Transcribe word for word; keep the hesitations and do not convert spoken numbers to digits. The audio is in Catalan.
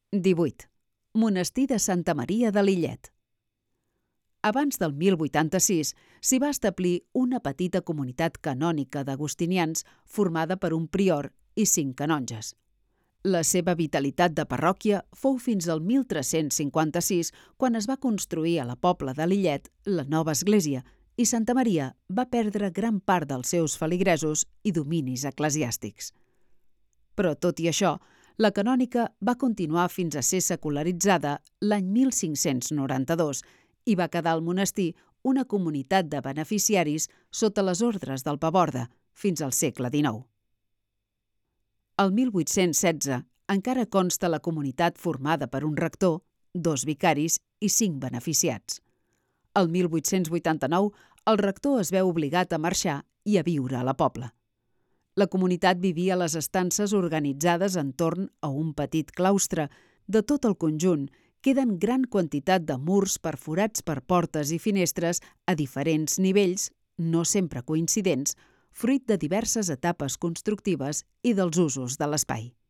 divuit. Monestir de Santa Maria de Lillet. Abans del mil vuitanta-sis s'hi va establir una petita comunitat canònica d'agustinians formada per un prior i cinc canonges. La seva vitalitat de parròquia fou fins al mil tres-cents cinquanta-sis, quan es va construir a la Pobla de Lillet la nova església i Santa Maria va perdre gran part dels seus feligresos i dominis eclesiàstics. Però, tot i això, la canònica va continuar fins a ser secularitzada l'any mil cinc-cents noranta-dos i va quedar al monestir una comunitat de beneficiaris sota les ordres del Paborde fins al segle dinou. El mil vuit-cents setze encara consta la comunitat formada per un rector, dos vicaris i cinc beneficiats. El mil vuit-cents vuitanta-nou el rector es veu obligat a marxar i a viure a la Pobla. La comunitat vivia a les estances organitzades entorn a un petit claustre. De tot el conjunt queden gran quantitat de murs perforats per portes i finestres a diferents nivells, no sempre coincidents, fruit de diverses etapes constructives i dels usos de l'espai.